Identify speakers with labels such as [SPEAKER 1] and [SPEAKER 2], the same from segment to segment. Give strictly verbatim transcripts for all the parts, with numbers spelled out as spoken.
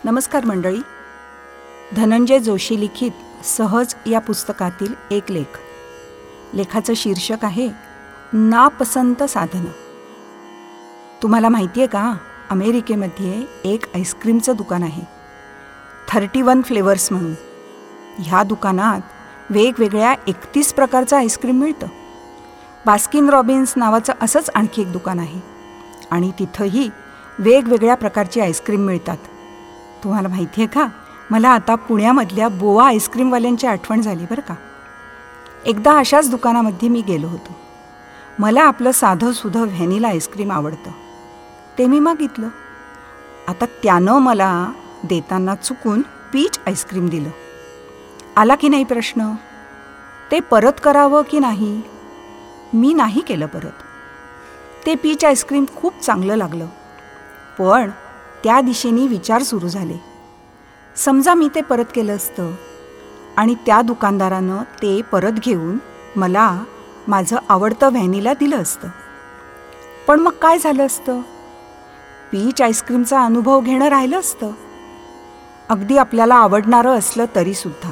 [SPEAKER 1] नमस्कार मंडळी. धनंजय जोशी लिखित सहज या पुस्तकातील एक लेख. लेखाचं शीर्षक आहे नापसंत साधनं. तुम्हाला माहिती आहे का, अमेरिकेमध्ये एक आईस्क्रीमचं दुकान आहे, थर्टी वन फ्लेवर्स म्हणून. ह्या दुकानात वेगवेगळ्या एकतीस प्रकारचं आईस्क्रीम मिळतं. बास्किन रॉबिन्स नावाचं असंच आणखी एक दुकान आहे आणि तिथंही वेगवेगळ्या प्रकारची आईस्क्रीम मिळतात. तुम्हाला माहिती आहे का, मला आता पुण्यामधल्या बोवा आईस्क्रीमवाल्यांची आठवण झाली बरं का. एकदा अशाच दुकानामध्ये मी गेलो होतो. मला आपलं साधं सुधं व्हॅनिला आईस्क्रीम आवडतं, ते मी मागितलं. आता त्यानं मला देताना चुकून पीच आईस्क्रीम दिलं. आला की नाही प्रश्न, ते परत करावं की नाही? मी नाही केलं परत. ते पीच आईस्क्रीम खूप चांगलं लागलं, पण त्या दिशेने विचार सुरू झाले. समजा मी ते परत केलं असतं आणि त्या दुकानदारानं ते परत घेऊन मला माझं आवडतं व्हॅनिला दिलं असतं, पण मग काय झालं असतं? पीच आईस्क्रीमचा अनुभव घेणं राहिलं असतं, अगदी आपल्याला आवडणारं असलं तरीसुद्धा.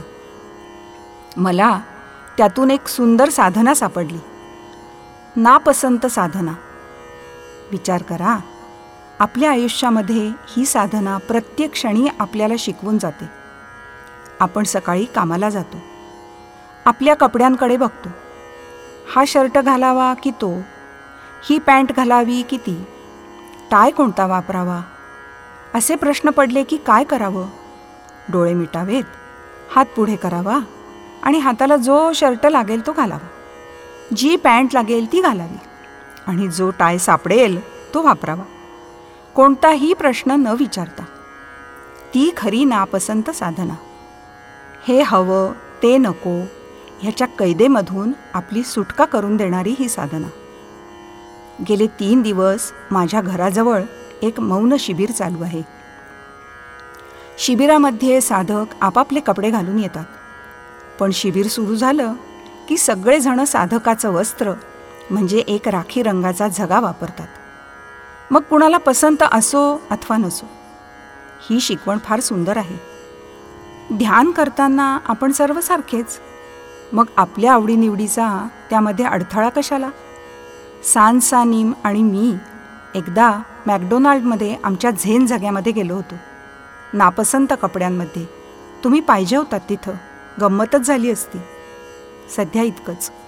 [SPEAKER 1] मला त्यातून एक सुंदर साधना सापडली, नापसंत साधना. विचार करा, आपल्या आयुष्यामध्ये ही साधना प्रत्येक क्षणी आपल्याला शिकवून जाते. आपण सकाळी कामाला जातो, आपल्या कपड्यांकडे बघतो. हा शर्ट घालावा की तो, ही पॅन्ट घालावी की ती, टाय कोणता वापरावा, असे प्रश्न पडले की काय करावं? डोळे मिटावेत, हात पुढे करावा आणि हाताला जो शर्ट लागेल तो घालावा, जी पॅन्ट लागेल ती घालावी आणि जो टाय सापडेल तो वापरावा. कोणताही प्रश्न न विचारता. ती खरी नापसंत साधना. हे हवं ते नको ह्याच्या कैदेमधून आपली सुटका करून देणारी ही साधना. गेले तीन दिवस माझ्या घराजवळ एक मौन शिबिर चालू आहे. शिबिरामध्ये साधक आपापले कपडे घालून येतात, पण शिबिर सुरू झालं की सगळेजण साधकाचं वस्त्र म्हणजे एक राखी रंगाचा झगा वापरतात. मग कुणाला पसंत असो अथवा नसो. ही शिकवण फार सुंदर आहे. ध्यान करताना आपण सर्व सारखेच, मग आपल्या आवडीनिवडीचा त्यामध्ये अडथळा कशाला? सान सानिम आणि मी एकदा मॅकडोनाल्डमध्ये आमच्या झेन जग्यामध्ये गेलो होतो, नापसंत कपड्यांमध्ये. तुम्ही पाहिजे होतात तिथं, गंमतच झाली असती. सध्या इतकंच.